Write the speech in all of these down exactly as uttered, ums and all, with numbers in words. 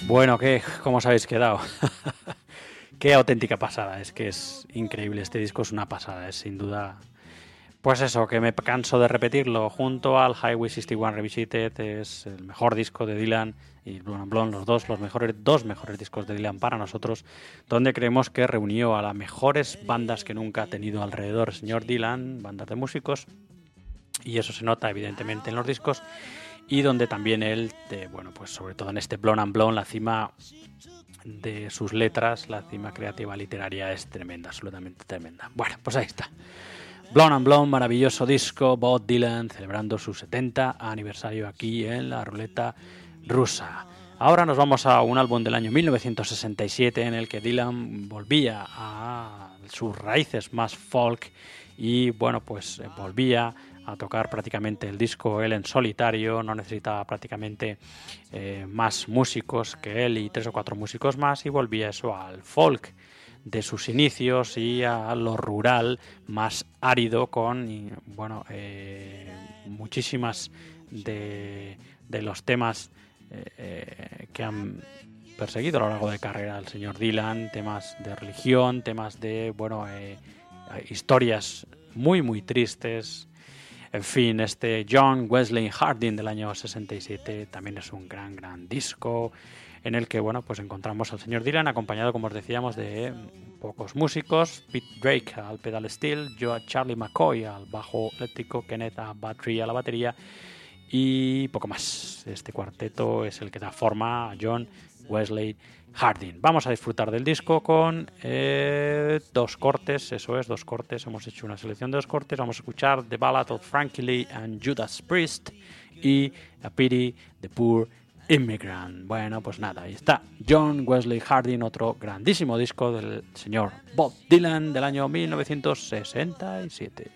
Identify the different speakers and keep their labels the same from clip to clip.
Speaker 1: Bueno, ¿qué? ¿Cómo os habéis quedado? Qué auténtica pasada, es que es increíble, este disco es una pasada, es sin duda... Pues eso, que me canso de repetirlo, junto al Highway sesenta y uno Revisited, es el mejor disco de Dylan y Blonde on Blonde, los dos, los mejores, dos mejores discos de Dylan para nosotros, donde creemos que reunió a las mejores bandas que nunca ha tenido alrededor el señor Dylan, bandas de músicos, y eso se nota evidentemente en los discos, y donde también él, de, bueno, pues sobre todo en este Blonde on Blonde, la cima de sus letras, la cima creativa literaria es tremenda, absolutamente tremenda. Bueno, pues ahí está. Blonde on Blonde, maravilloso disco, Bob Dylan celebrando su setenta aniversario aquí en la ruleta rusa. Ahora nos vamos a un álbum del año mil novecientos sesenta y siete en el que Dylan volvía a sus raíces más folk y bueno, pues volvía a tocar prácticamente el disco él en solitario, no necesitaba prácticamente eh, más músicos que él y tres o cuatro músicos más, y volvía eso al folk de sus inicios y a lo rural más árido, con bueno eh, muchísimas de, de los temas eh, que han perseguido a lo largo de carrera el señor Dylan, temas de religión, temas de bueno eh, historias muy muy tristes. En fin, este John Wesley Harding del año sesenta y siete también es un gran, gran disco en el que, bueno, pues encontramos al señor Dylan acompañado, como os decíamos, de pocos músicos: Pete Drake al pedal steel, Joe Charlie McCoy al bajo eléctrico, Kenneth Battery a la batería y poco más. Este cuarteto es el que da forma a John Wesley Harding. Vamos a disfrutar del disco con eh, dos cortes, eso es, dos cortes. Hemos hecho una selección de dos cortes. Vamos a escuchar The Ballad of Frankie Lee and Judas Priest y A Pity the Poor Immigrant. Bueno, pues nada, ahí está John Wesley Harding, otro grandísimo disco del señor Bob Dylan del año mil novecientos sesenta y siete.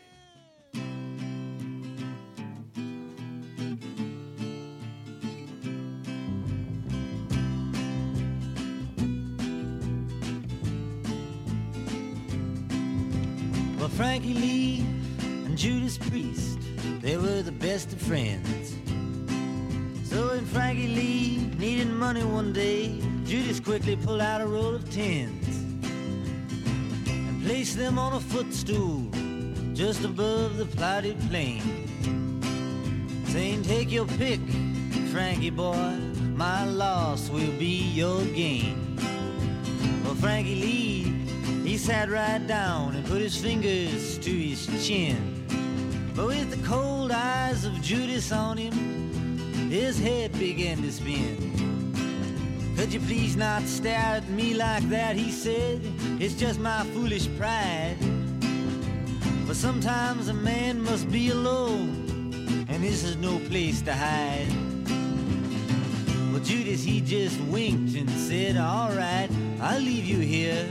Speaker 2: Frankie Lee and Judas Priest, they were the best of friends. So when Frankie Lee needed money one day, Judas quickly pulled out a roll of tens and placed them on a footstool just above the plotted plain, saying, "Take your pick, Frankie boy, my loss will be your gain." Well, Frankie Lee, he sat right down and put his fingers to his chin, but with the cold eyes of Judas on him, his head began to spin. "Could you please not stare at me like that?" he said. "It's just my foolish pride. But sometimes a man must be alone, and this is no place to hide." Well, Judas, he just winked and said, "All right, I'll leave you here.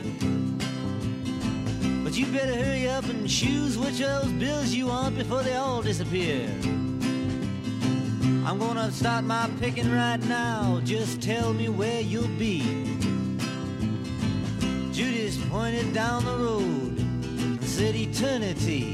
Speaker 2: But you better hurry up and choose which of those bills you want before they all disappear. I'm gonna start my picking right now. Just tell me where you'll be." Judas pointed down the road and said, "Eternity."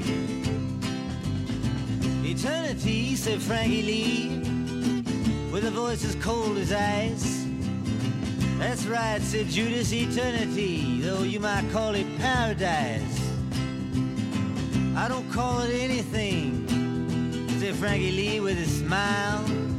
Speaker 2: "Eternity," said Frankie Lee, with a voice as cold as ice. "That's right," said Judas, "eternity, though you might call it paradise." "I don't call it anything," said Frankie Lee with a smile.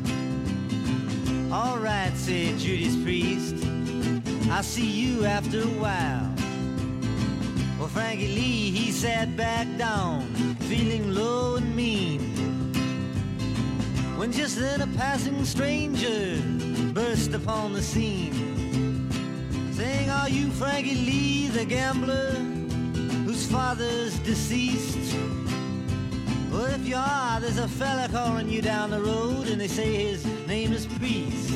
Speaker 2: "All right," said Judas Priest, "I'll see you after a while." Well, Frankie Lee, he sat back down, feeling low and mean, when just then a passing stranger burst upon the scene, saying, "Are you Frankie Lee, the gambler, whose father's deceased?" "Well, if you are, there's a fella calling you down the road, and they say his name is Priest."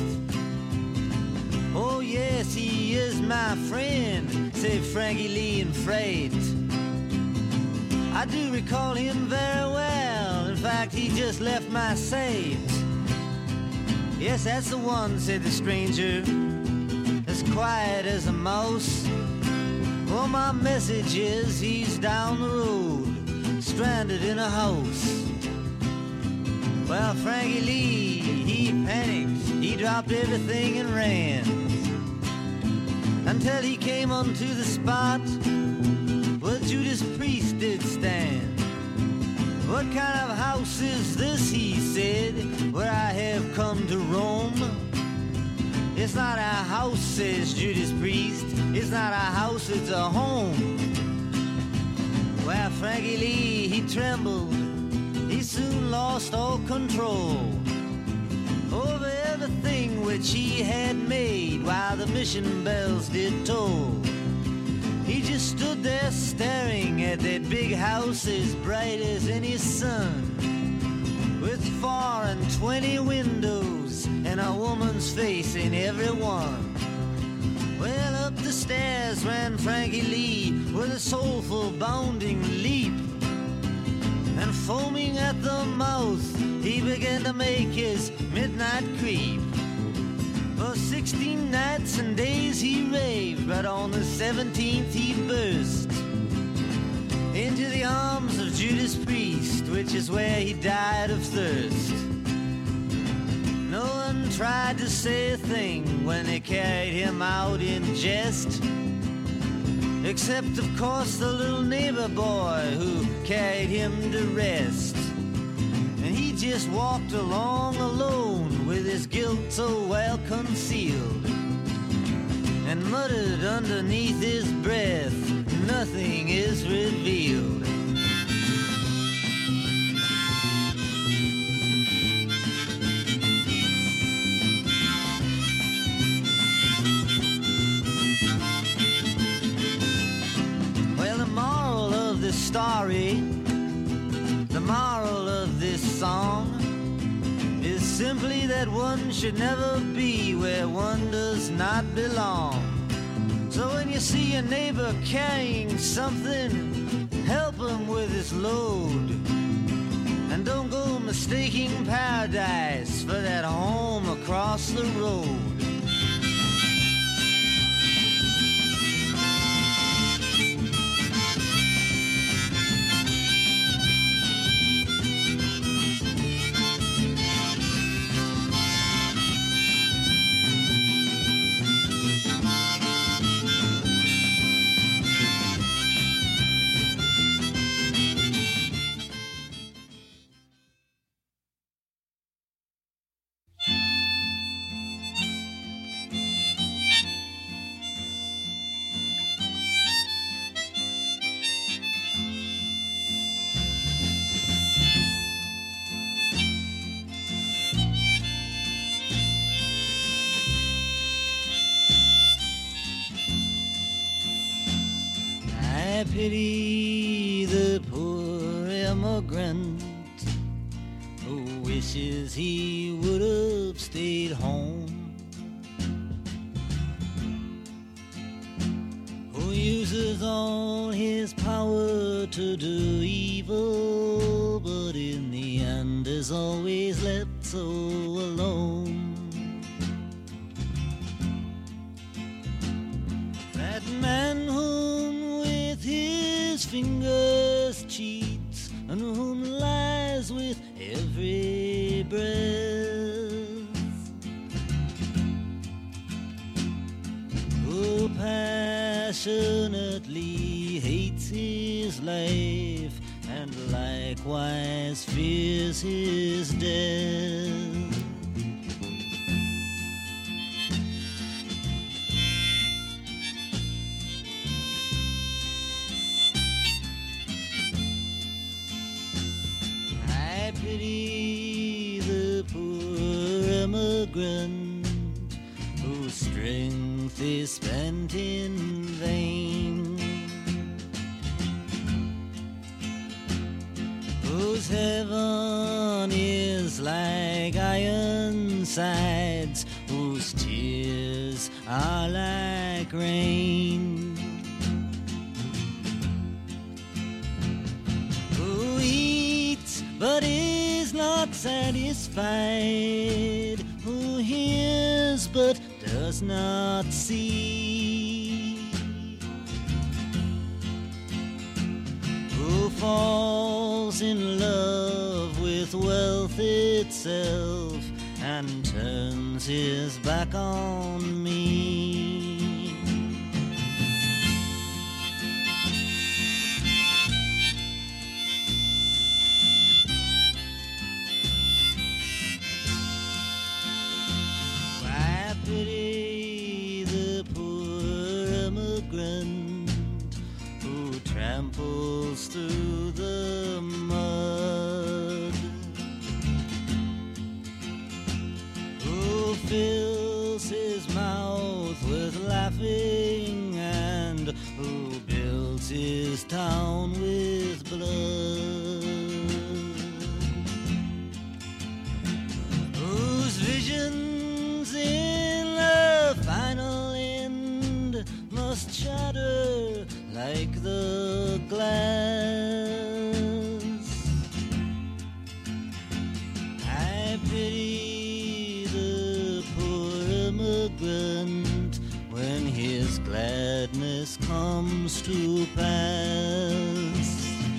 Speaker 2: "Oh, yes, he is my friend," said Frankie Lee in fright. "I do recall him very well. In fact, he just left my safe." "Yes, that's the one," said the stranger, as quiet as a mouse. "Well, my message is he's down the road, stranded in a house." Well, Frankie Lee, he panicked, he dropped everything and ran, until he came onto the spot where Judas Priest did stand. What kind of house is this, he said, where I have come to roam? It's not a house, says Judas Priest, it's not a house, it's a home. Well, Frankie Lee, he trembled, he soon lost all control over everything which he had made while the mission bells did toll. He just stood there staring at that big house as bright as any sun, with four and twenty windows and a woman's face in every one. Well, up the stairs ran Frankie Lee with a soulful bounding leap, and foaming at the mouth he began to make his midnight creep. For sixteen nights and days he raved, but on the seventeenth he burst into the arms of Judas Priest, which is where he died of thirst. No one tried to say a thing when they carried him out in jest, except of course the little neighbor boy who carried him to rest. And he just walked along alone with his guilt so well concealed, and muttered underneath his breath, nothing is revealed. Well, the moral of this story, the moral of this song, is simply that one should never be where one does not belong. So when you see a neighbor carrying something, help him with his load, and don't go mistaking paradise for that home across the road. I pity the poor immigrant who wishes he would have stayed home, who uses all his power to do evil, but in the end is always left so alone. That man whom with his fingers cheats, and whom lies with every breath, who passionately hates his life, and likewise fears his death. I pity the poor immigrant whose strength is spent in vain, whose heaven is like iron sides, whose tears are like rain, who eats but is not satisfied, who hears but does not see, who falls in love with with wealth itself and turns his back on me. I pity the poor immigrant who tramples through the mud, who fills his mouth with laughing and who builds his town with blood, whose visions in the final end must shatter like the glass. I pity the poor immigrant when his gladness comes to pass.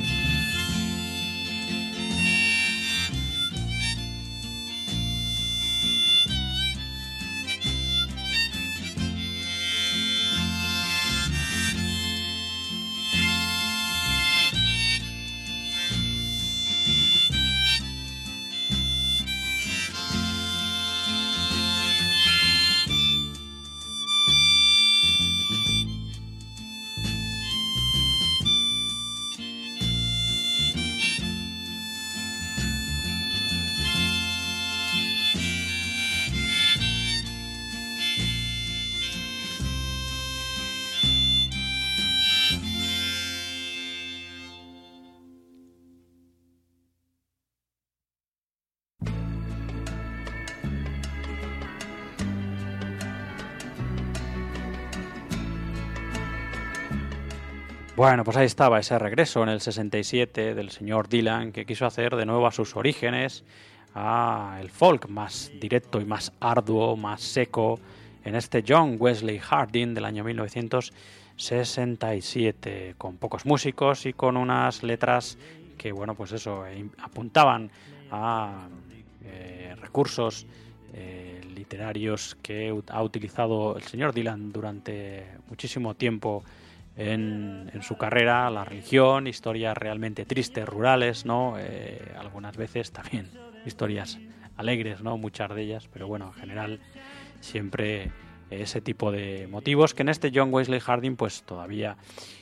Speaker 1: Bueno, pues ahí estaba ese regreso en el sesenta y siete del señor Dylan, que quiso hacer de nuevo a sus orígenes, a el folk más directo y más arduo, más seco, en este John Wesley Harding del año mil novecientos sesenta y siete, con pocos músicos y con unas letras que, bueno, pues eso, apuntaban a eh, recursos eh, literarios que ha utilizado el señor Dylan durante muchísimo tiempo En, en su carrera, la religión, historias realmente tristes, rurales, ¿no? Eh, algunas veces también historias alegres, ¿no? Muchas de ellas, pero bueno, en general siempre ese tipo de motivos que en este John Wesley Harding pues todavía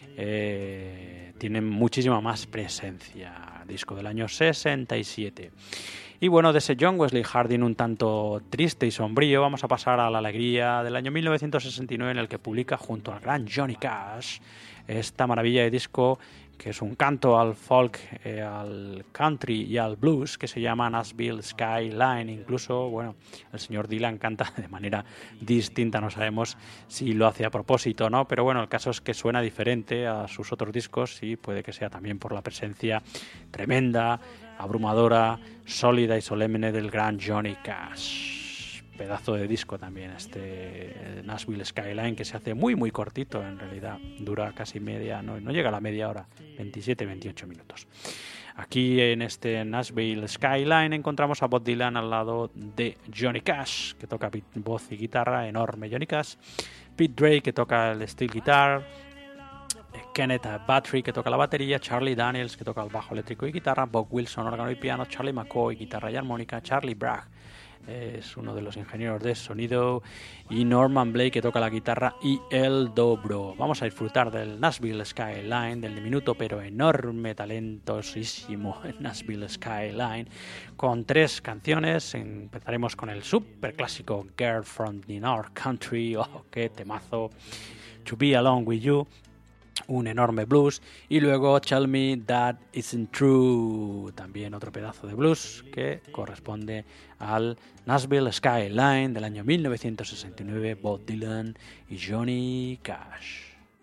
Speaker 1: eh, tienen muchísima más presencia. Disco del año sesenta y siete. Y bueno, de ese John Wesley Harding un tanto triste y sombrío, vamos a pasar a la alegría del año mil novecientos sesenta y nueve, en el que publica junto al gran Johnny Cash esta maravilla de disco que es un canto al folk, eh, al country y al blues, que se llama Nashville Skyline. Incluso, bueno, el señor Dylan canta de manera distinta, no sabemos si lo hace a propósito, ¿no? Pero bueno, el caso es que suena diferente a sus otros discos y puede que sea también por la presencia tremenda, abrumadora, sólida y solemne del gran Johnny Cash. Pedazo de disco también este Nashville Skyline, que se hace muy muy cortito, en realidad dura casi media, no, no llega a la media hora, veintisiete veintiocho minutos. Aquí en este Nashville Skyline encontramos a Bob Dylan al lado de Johnny Cash, que toca voz y guitarra, enorme Johnny Cash, Pete Drake, que toca el steel guitar, Kenneth Battery, que toca la batería, Charlie Daniels, que toca el bajo eléctrico y guitarra, Bob Wilson, órgano y piano, Charlie McCoy, guitarra y armónica, Charlie Bragg es uno de los ingenieros de sonido, y Norman Blake, que toca la guitarra y el dobro. Vamos a disfrutar del Nashville Skyline, del diminuto pero enorme, talentosísimo Nashville Skyline, con tres canciones. Empezaremos con el super clásico Girl from the North Country, oh, qué temazo, To Be Alone With You, un enorme blues, y luego Tell Me That Isn't True, también otro pedazo de blues que corresponde al Nashville Skyline del año mil novecientos sesenta y nueve, Bob Dylan y Johnny Cash.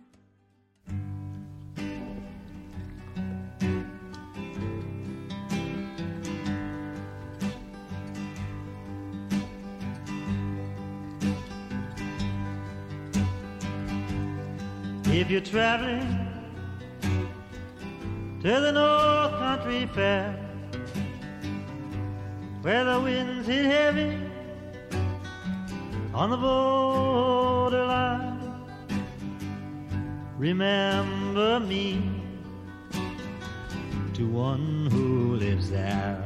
Speaker 2: If you're traveling to the North Country Fair, where the winds hit heavy on the borderline. Remember me to one who lives there,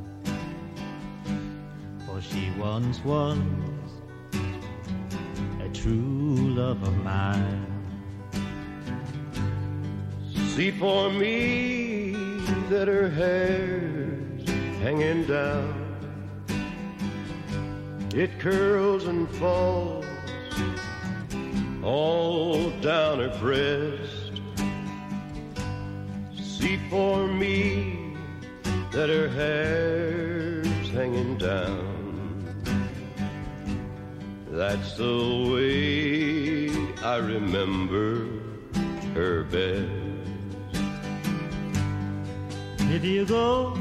Speaker 2: for she once was a true love of mine.
Speaker 3: See for me that her hair's hanging down, it curls and falls all down her breast. See for me that her hair's hanging down, that's the way I remember her best.
Speaker 2: If you go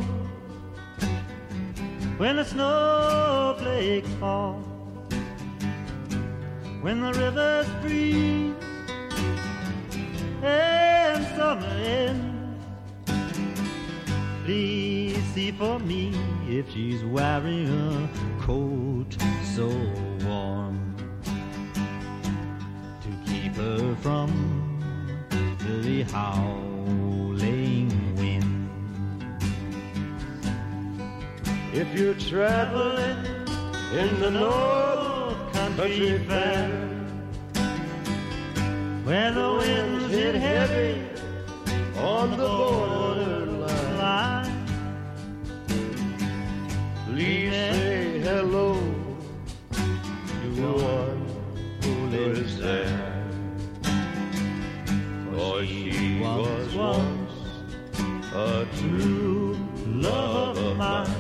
Speaker 2: when the snowflakes fall, when the rivers freeze and summer ends, please see for me if she's wearing a coat so warm to keep her from the howling wind.
Speaker 3: If you're traveling in the North Country Fair,
Speaker 2: where the winds hit heavy
Speaker 3: on the borderline, please say hello to one who lives there, for she was once a true love of mine.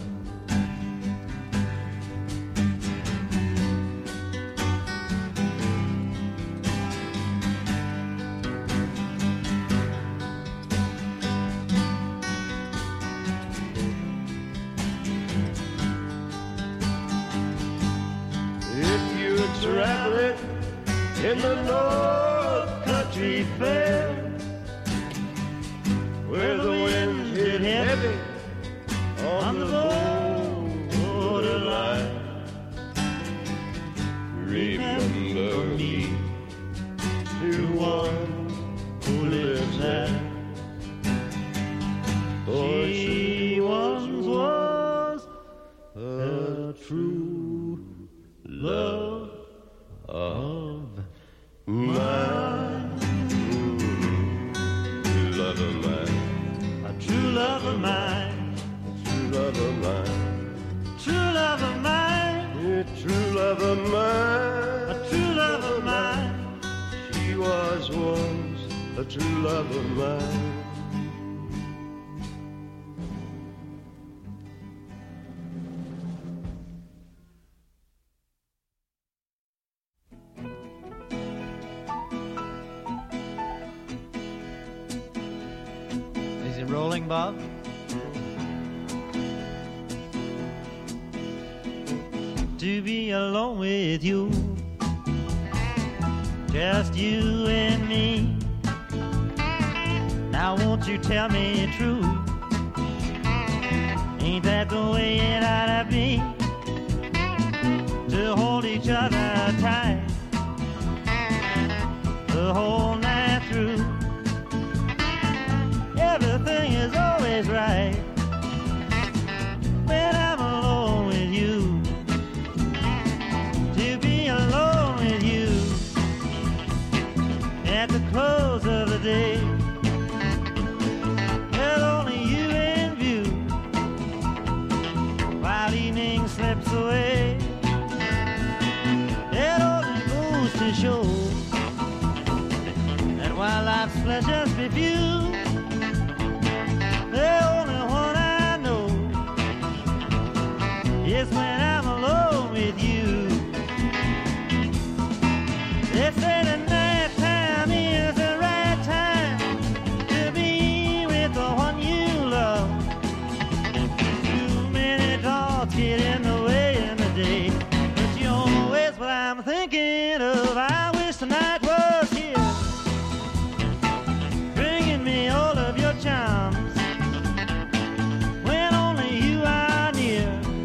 Speaker 3: Traveling in the North Country Fair, where the winds hit heavy on the borderline, remember me to one who lives there, for she once was a true love of mine. True love of mine.
Speaker 2: A true love of mine.
Speaker 3: True love of mine.
Speaker 2: True love of mine.
Speaker 3: Yeah, true love of mine.
Speaker 2: A true love of mine.
Speaker 3: She was once a true love of mine.
Speaker 2: Rolling, Bob? To be alone with you, just you and me. Now won't you tell me true? Ain't that the way it ought to be? To hold each other tight the whole night through. Everything is always right when I'm alone with you. To be alone with you at the close of the day, with only you in view, while evening slips away. It only goes to show that while life's pleasures be few, the only one I know is when I'm alone with you. They say the night time is the right time to be with the one you love. Too many thoughts get in the way in the day, but you're always what I'm thinking of. I wish tonight was here, bringing me all of your charms. When only you are near,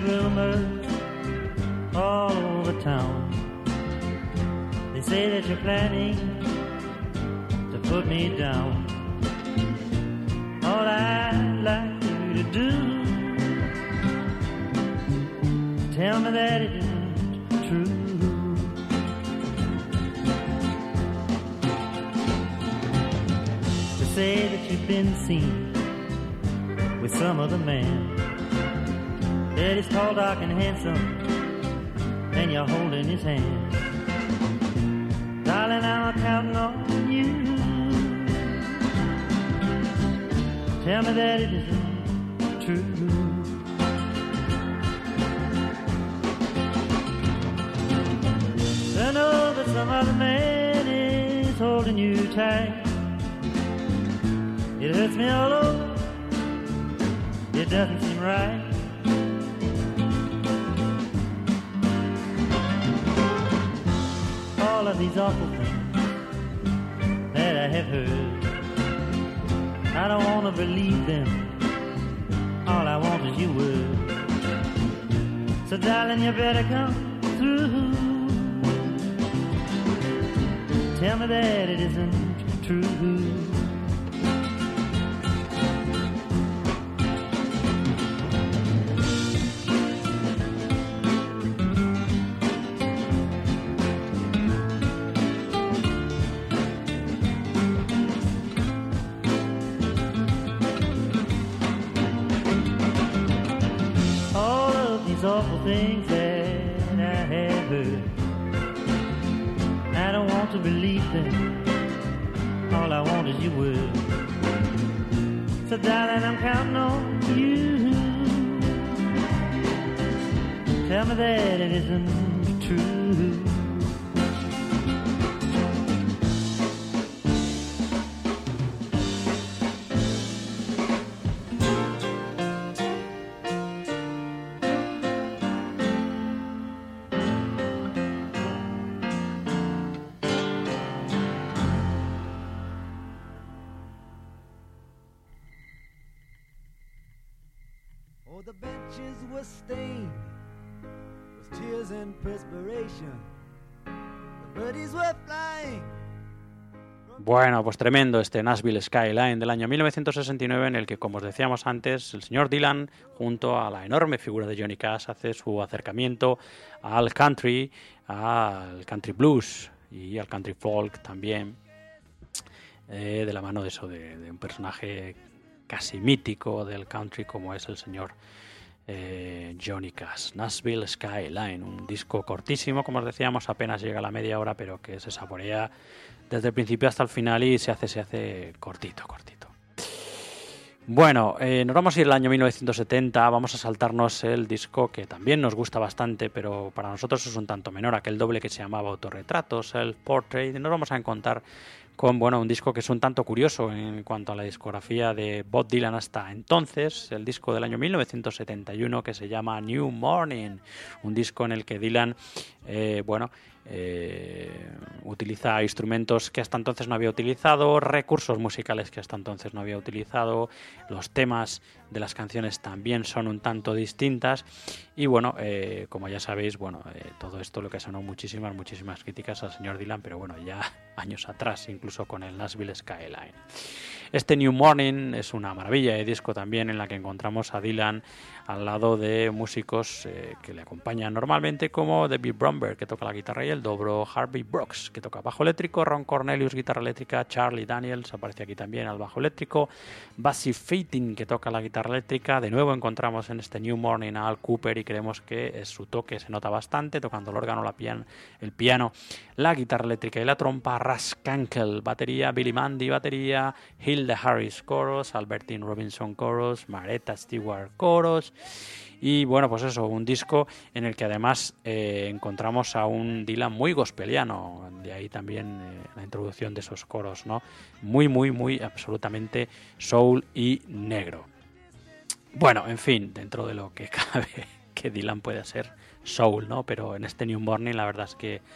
Speaker 2: rumors all over town. They say that you're planning to put me down. All I'd like you to do, tell me that it isn't true. They say that you've been seen with some other man, that he's tall, dark, and handsome, and you're holding his hand. Darling, I'm counting on you. Tell me that it isn't true. I know that some other man is holding you tight. It hurts me all over. It doesn't seem right. All of these awful things that I have heard, I don't want to believe them. All I want is your word. So darling, you better come through. Tell me that it isn't true. Awful things that I have heard, I don't want to believe them. All I want is your word. So darling, I'm counting on you. Tell me that it isn't true.
Speaker 4: The benches were stained with tears and perspiration. The birdies were flying.
Speaker 1: Bueno, pues tremendo este Nashville Skyline del año mil novecientos sesenta y nueve, en el que, como os decíamos antes, el señor Dylan, junto a la enorme figura de Johnny Cash, hace su acercamiento al country, al country blues y al country folk también, eh, de la mano de eso, de, de un personaje casi mítico del country como es el señor eh, Johnny Cash. Nashville Skyline, un disco cortísimo, como os decíamos, apenas llega a la media hora, pero que se saborea desde el principio hasta el final y se hace, se hace cortito, cortito. Bueno, eh, nos vamos a ir al año mil novecientos setenta, vamos a saltarnos el disco que también nos gusta bastante, pero para nosotros es un tanto menor, aquel doble que se llamaba Autorretrato, Self Portrait, y nos vamos a encontrar con, bueno, un disco que es un tanto curioso en cuanto a la discografía de Bob Dylan hasta entonces, el disco del año mil novecientos setenta y uno que se llama New Morning, un disco en el que Dylan, eh, bueno, eh, utiliza instrumentos que hasta entonces no había utilizado, recursos musicales que hasta entonces no había utilizado, los temas de las canciones también son un tanto distintas y bueno, eh, como ya sabéis, bueno, eh, todo esto lo que sonó muchísimas, muchísimas críticas al señor Dylan, pero bueno, ya años atrás, incluso con el Nashville Skyline. Este New Morning es una maravilla de disco también, en la que encontramos a Dylan al lado de músicos eh, que le acompañan normalmente, como David Bromberg, que toca la guitarra y el dobro, Harvey Brooks, que toca bajo eléctrico, Ron Cornelius, guitarra eléctrica, Charlie Daniels aparece aquí también al bajo eléctrico, Basie Feiting, que toca la guitarra eléctrica. De nuevo encontramos en este New Morning a Al Cooper y creemos que es su toque, se nota bastante, tocando el órgano, la pian- el piano, la guitarra eléctrica y la trompa, Russ Kunkel, batería, Billy Mandy, batería, Hilda Harris, coros, Albertine Robinson, coros, Maretta Stewart, coros. Y bueno, pues eso, un disco en el que además eh, encontramos a un Dylan muy gospeliano, de ahí también eh, la introducción de esos coros, ¿no? Muy, muy, muy, absolutamente soul y negro. Bueno, en fin, dentro de lo que cabe, que Dylan puede ser soul, ¿no? Pero en este New Morning la verdad es que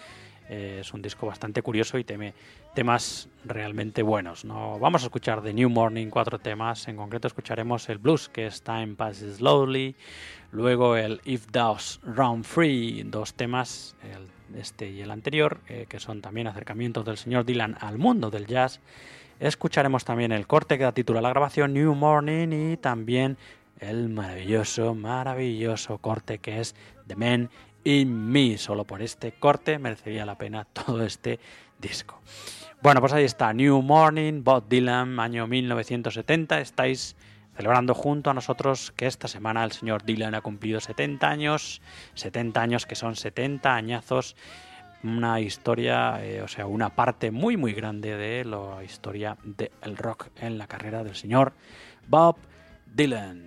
Speaker 1: Eh, es un disco bastante curioso y teme, temas realmente buenos, ¿no? Vamos a escuchar de New Morning cuatro temas. En concreto escucharemos el blues, que es Time Passes Slowly. Luego el If Dogs Run Free, dos temas, el, este y el anterior, eh, que son también acercamientos del señor Dylan al mundo del jazz. Escucharemos también el corte que da título a la grabación, New Morning, y también el maravilloso, maravilloso corte que es The Man in Me. Solo por este corte merecería la pena todo este disco. Bueno, pues ahí está, New Morning, Bob Dylan, año mil novecientos setenta. Estáis celebrando junto a nosotros que esta semana el señor Dylan ha cumplido setenta años, setenta años que son setenta añazos, una historia, eh, o sea, una parte muy muy grande de la historia del rock en la carrera del señor Bob Dylan.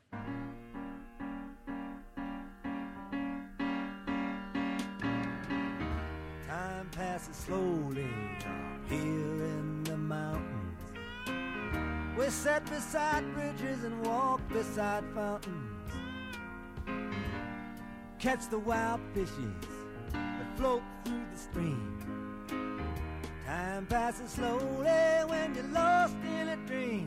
Speaker 4: Time passes slowly here in the mountains. We sat beside bridges and walked beside fountains. Catch the wild fishes that float through the stream. Time passes slowly when you're lost in a dream.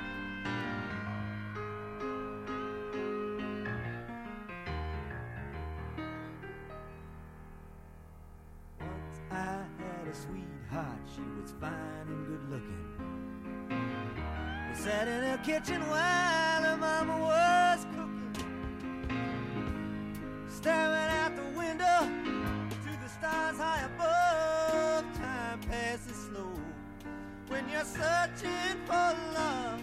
Speaker 4: Once I had a sweetheart, she was fine and good looking. We sat in her kitchen while her mama was cooking, staring out the window to the stars high above. Time passes slow when you're searching for love.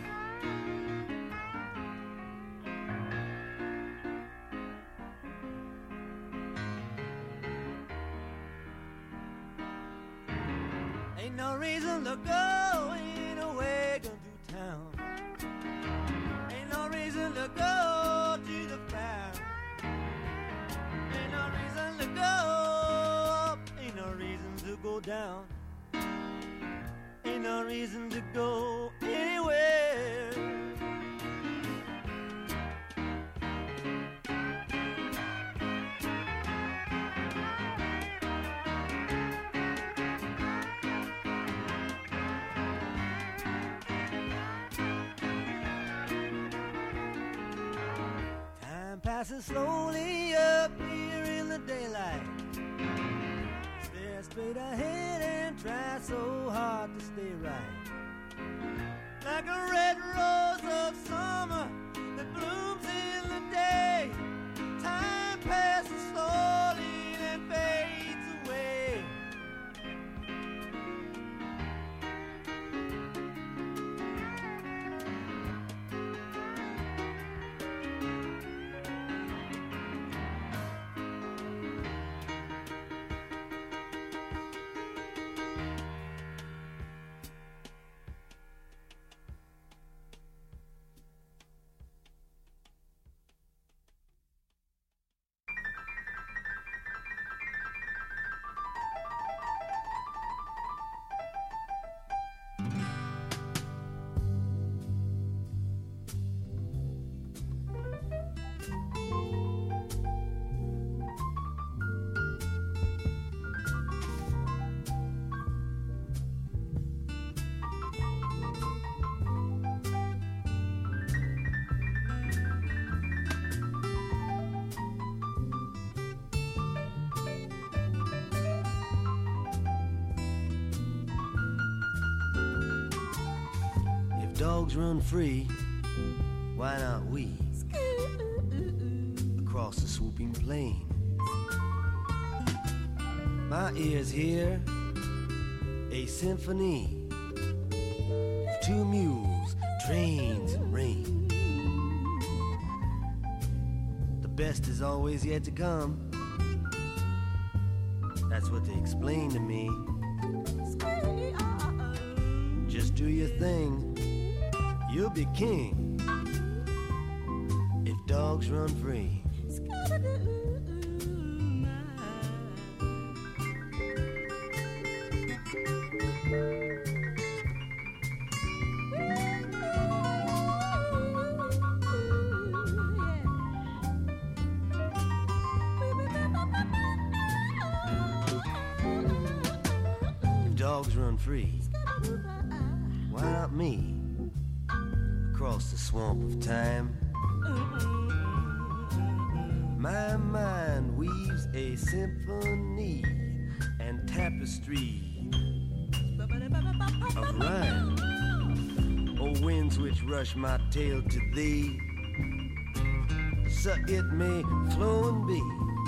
Speaker 4: Ain't no reason to go, ain't no way go through town. Ain't no reason to go to the fair. Ain't no reason to go up, ain't no reason to go down. Ain't no reason to go anywhere. Time passes slowly up here in the daylight. Stare straight ahead and try so hard to stay right. Like a red rose of summer that blooms in the day. Time passes slowly and fades away. Dogs run free, why not we? Across the swooping plain. My ears hear a symphony of two mules, trains and rain. The best is always yet to come. That's what they explain to me. Just do your thing, you'll be king if dogs run free. run free, why not me? Across the swamp of time, my mind weaves a symphony and tapestry of rhyme. O winds which rush my tale to thee, so it may flow and be.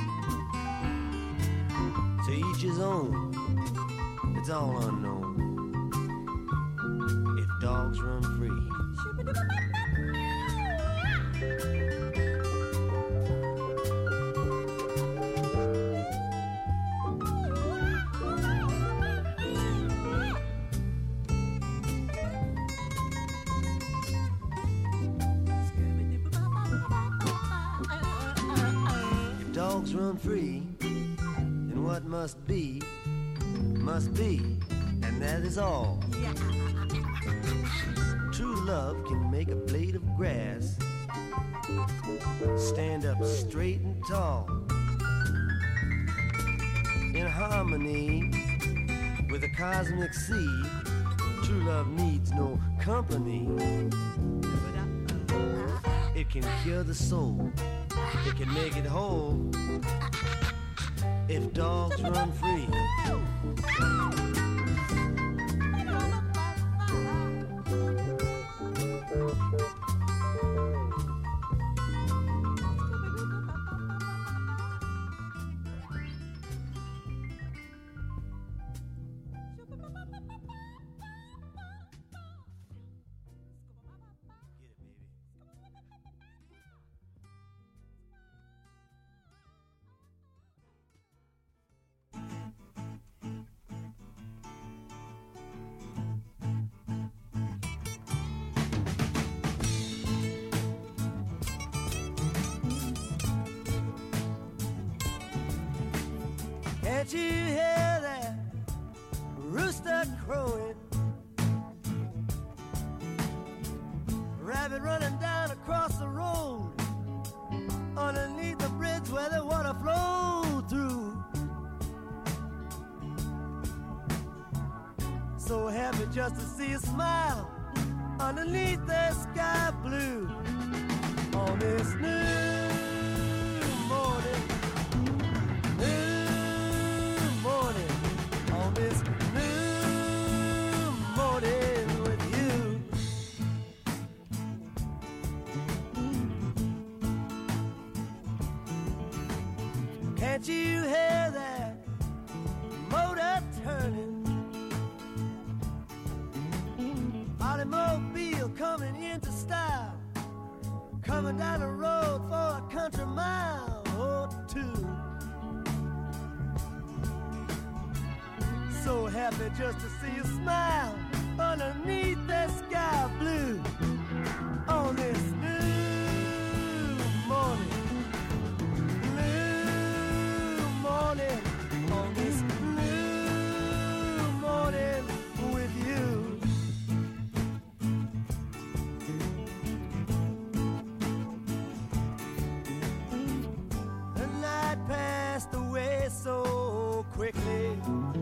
Speaker 4: To each his own, it's all unknown. If dogs run free. If dogs run free, then what must be, must be, and that is all. True love can make a blade of grass stand up straight and tall, in harmony with the cosmic sea. True love needs no company. It can cure the soul, it can make it whole. If dogs run free. Can't you hear that rooster crowing? Rabbit running down across the road, underneath the bridge where the water flowed through. So happy just to see a smile underneath the sky blue on this new morning. On this new morning with you. Can't you hear that motor turning? Automobile coming into style, coming down the road for a country mile or two. So happy just to see you smile underneath that sky blue on this new morning, new morning, on this new morning with you. The night passed away so quickly.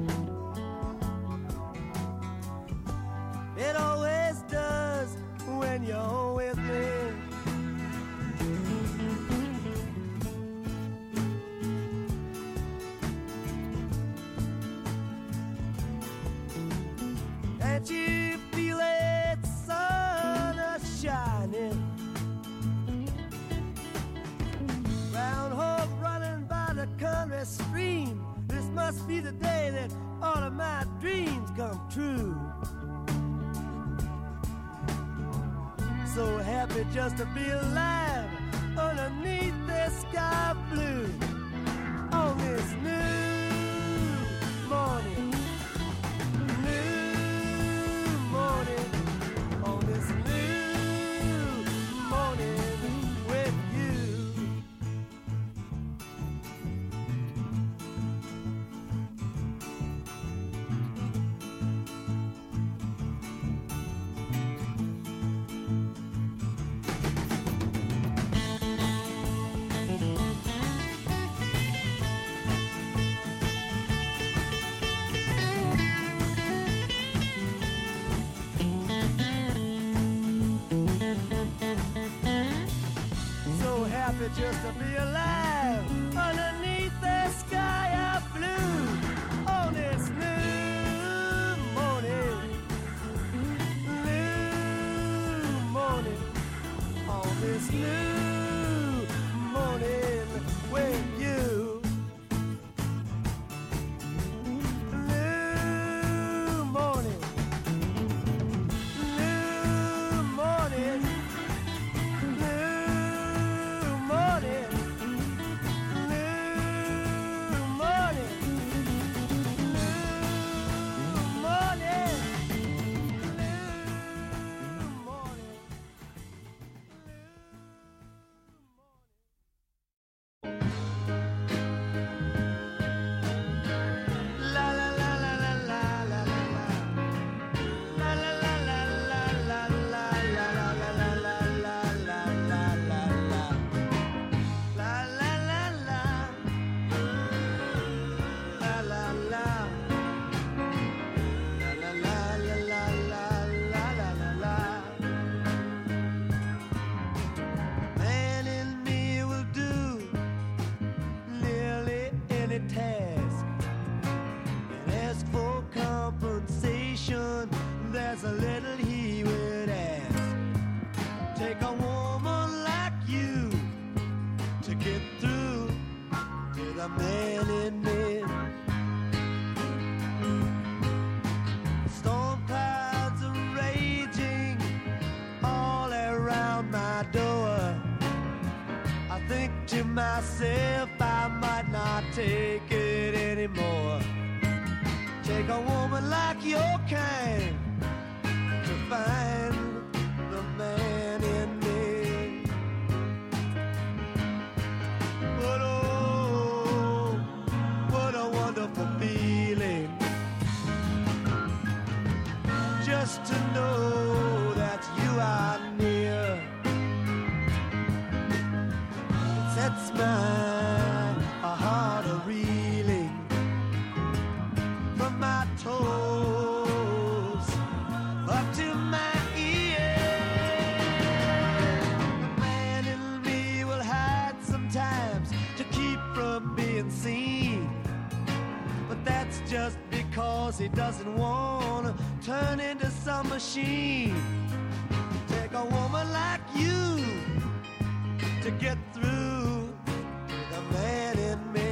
Speaker 4: It always does when you're with me. Can't you feel it, sun is shining? Round hog running by the country stream. This must be the day that all of my dreams come true. So happy just to be alive underneath the sky blue on this new morning, new morning, on this new morning with you. happy just to be alive underneath the sky of blue on this new morning, new morning, on this new morning with you. New morning, new morning, new morning, new morning, new morning, new morning. La la la la la la la la la. La la la la la la la la la la la la la la la la la. La la la la. La la la. La la la la la la la la la la. Man in me will do nearly any task and ask for compensation. There's a little he would ask. Take a woman like you to get through to the man in me. Storm clouds are raging all around my door. I think to myself I might not take it anymore. Take a woman like your kind to find the man in me. But oh, what a wonderful feeling just to know that you are near. It sets my heart a reeling from my toes up to my ears. The man in me will hide sometimes to keep from being seen, but that's just because he doesn't want to turn into some machine. Take a woman like you to get through to the man in me.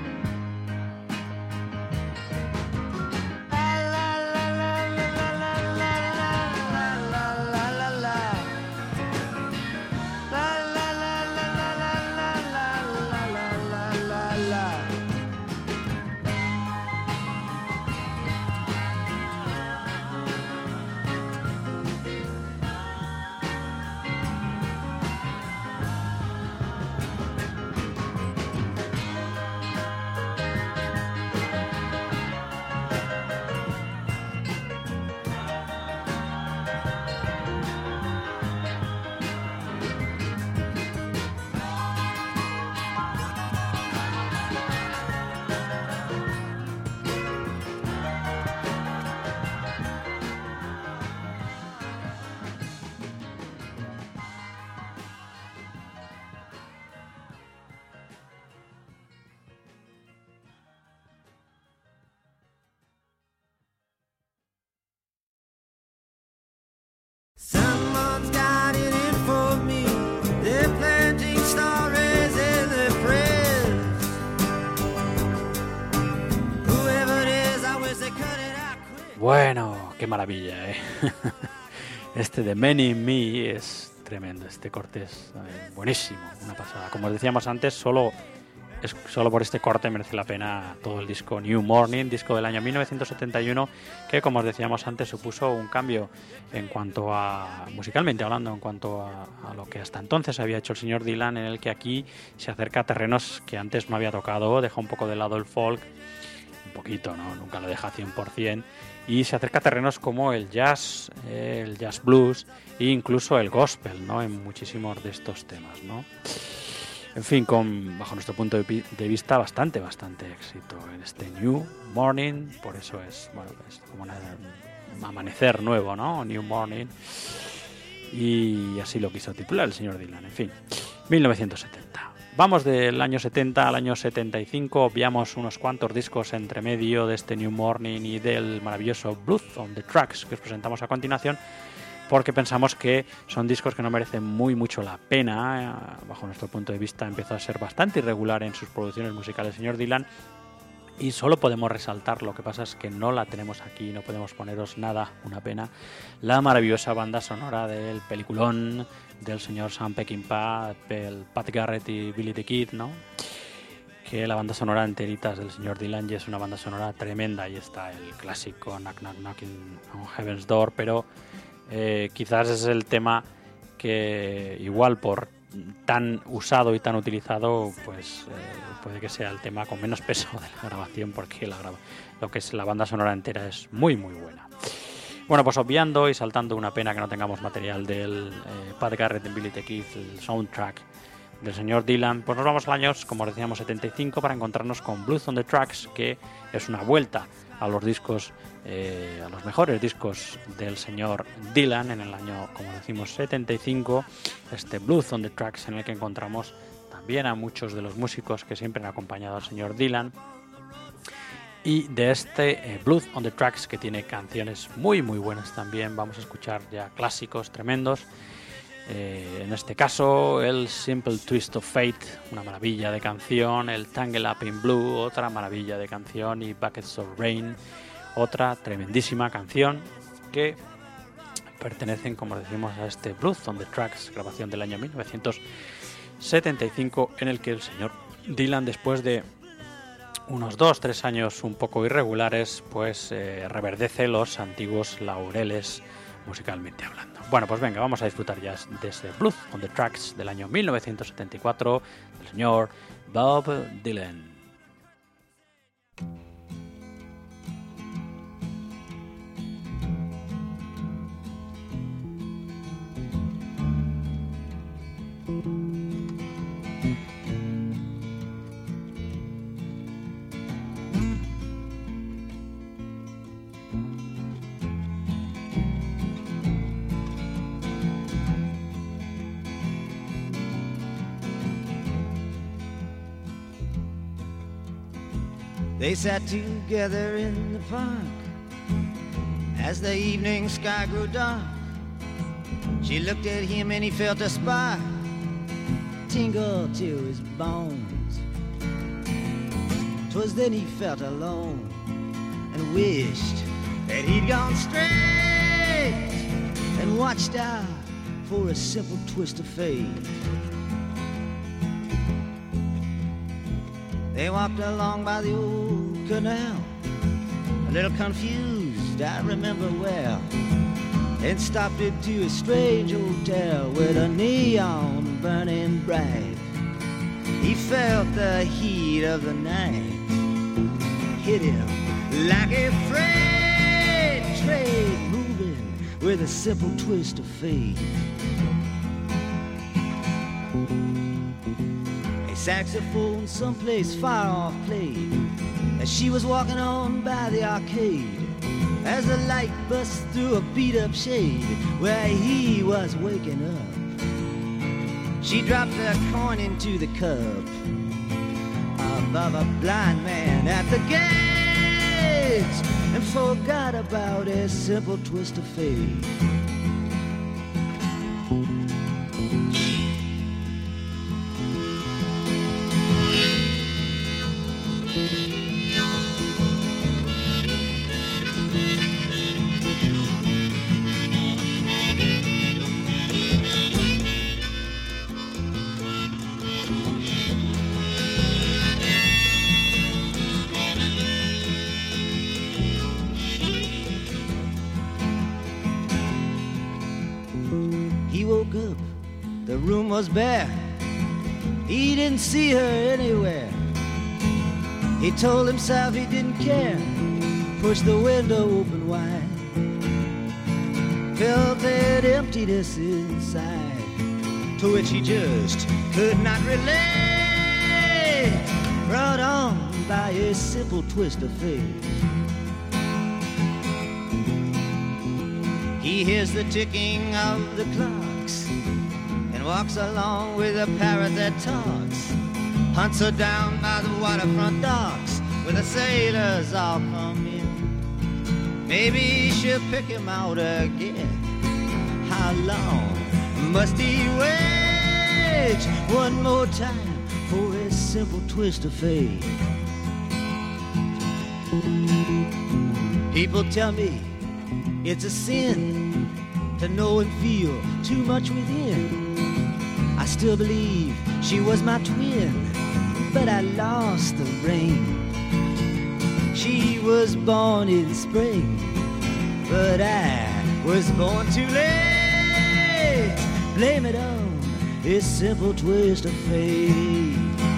Speaker 4: Someone's got it in for me. They're planting stories in their prayers. Whoever it is, I wish they cut it out quick.
Speaker 1: Bueno, qué maravilla, ¿eh? Este de Men in Me es tremendo. Este corte es eh, buenísimo, una pasada. Como os decíamos antes, solo, es, solo por este corte merece la pena todo el disco New Morning, disco del año mil novecientos setenta y uno, que, como os decíamos antes, supuso un cambio en cuanto a, musicalmente hablando, en cuanto a, a lo que hasta entonces había hecho el señor Dylan, en el que aquí se acerca a terrenos que antes no había tocado, deja un poco de lado el folk, un poquito, ¿no? Nunca lo deja cien por ciento, y se acerca a terrenos como el jazz, el jazz blues e incluso el gospel, ¿no? En muchísimos de estos temas, ¿no? En fin, con, bajo nuestro punto de vista, bastante, bastante éxito en este New Morning. Por eso es, bueno, es como una, un amanecer nuevo, ¿no? New Morning. Y así lo quiso titular el señor Dylan, en fin. mil novecientos setenta. Vamos del año setenta al año setenta y cinco, obviamos unos cuantos discos entre medio de este New Morning y del maravilloso Blues on the Tracks que os presentamos a continuación, porque pensamos que son discos que no merecen muy mucho la pena. Bajo nuestro punto de vista empezó a ser bastante irregular en sus producciones musicales el señor Dylan, y solo podemos resaltar, lo que pasa es que no la tenemos aquí, no podemos poneros nada, una pena, la maravillosa banda sonora del peliculón del señor Sam Peckinpah, el Pat Garrett y Billy the Kid, ¿no? Que la banda sonora enteritas del señor Dylan, y es una banda sonora tremenda. Ahí está el clásico Knock Knock Knocking on Heaven's Door, pero eh, quizás es el tema que igual por tan usado y tan utilizado, pues eh, puede que sea el tema con menos peso de la grabación, porque la graba lo que es la banda sonora entera es muy muy buena. Bueno, pues obviando y saltando, una pena que no tengamos material del eh, Pat Garrett en Billy the Kid, el soundtrack del señor Dylan, pues nos vamos al año, como decíamos, setenta y cinco, para encontrarnos con Blues on the Tracks, que es una vuelta a los discos, eh, a los mejores discos del señor Dylan en el año, como decimos, setenta y cinco, este Blues on the Tracks, en el que encontramos también a muchos de los músicos que siempre han acompañado al señor Dylan. Y de este eh, Blues on the Tracks, que tiene canciones muy muy buenas también, vamos a escuchar ya clásicos tremendos. Eh, en este caso, el Simple Twist of Fate, una maravilla de canción, el Tangle Up in Blue, otra maravilla de canción, y Buckets of Rain, otra tremendísima canción, que pertenecen, como decimos, a este Blues on the Tracks, grabación del año mil novecientos setenta y cinco, en el que el señor Dylan, después de unos dos, tres años un poco irregulares, pues eh, reverdece los antiguos laureles musicalmente hablando. Bueno, pues venga, vamos a disfrutar ya de este Blues on the Tracks del año mil novecientos setenta y cuatro del señor Bob Dylan.
Speaker 2: They sat together in the park as the evening sky grew dark. She looked at him and he felt a spark tingle to his bones. 'Twas then he felt alone and wished that he'd gone straight and watched out for a simple twist of fate. They walked along by the old canal, a little confused, I remember well, and stopped into a strange hotel with a neon burning bright. He felt the heat of the night hit him like a freight train moving with a simple twist of fate. Saxophone someplace far off played as she was walking on by the arcade, as the light bust through a beat-up shade where he was waking up. She dropped a coin into the cup above a blind man at the gates and forgot about a simple twist of fate. Was bare. He didn't see her anywhere. He told himself he didn't care. Pushed the window open wide. Felt that emptiness inside, to which he just could not relate. Brought on by a simple twist of fate. He hears the ticking of the clocks walks along with a parrot that talks, hunts her down by the waterfront docks, where the sailors all come in. Maybe she'll pick him out again. How long must he wait? One more time for a simple twist of fate. People tell me it's a sin to know and feel too much within. I still believe she was my twin, but I lost the ring. She was born in spring, but I was born too late. Blame it on this simple twist of fate.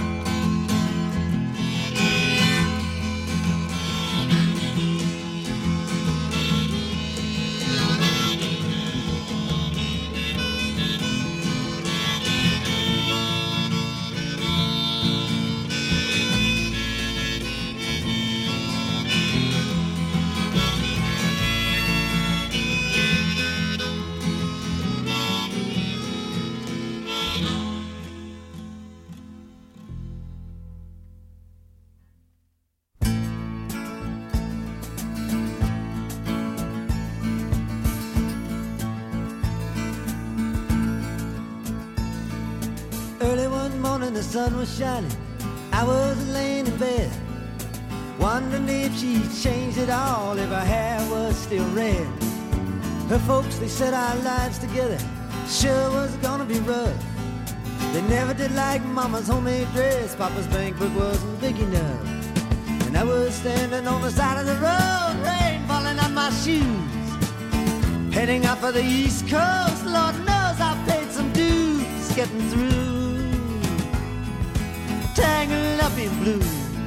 Speaker 2: The sun was shining, I was laying in bed, wondering if she'd changed it all, if her hair was still red. Her folks, they said our lives together sure was gonna be rough. They never did like Mama's homemade dress, Papa's bank book wasn't big enough. And I was standing on the side of the road, rain falling on my shoes, heading out for the East Coast. Lord knows I paid some dues getting through. Tangled up in blue.